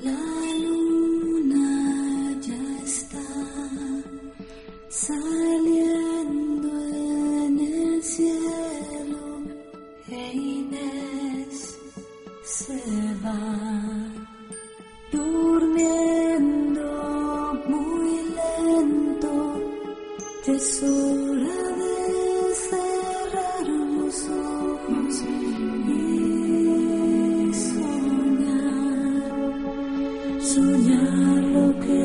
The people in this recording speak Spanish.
La luna ya está saliendo en el cielo e Inés se va durmiendo muy lento. Es hora de cerrar los ojos y soñar lo que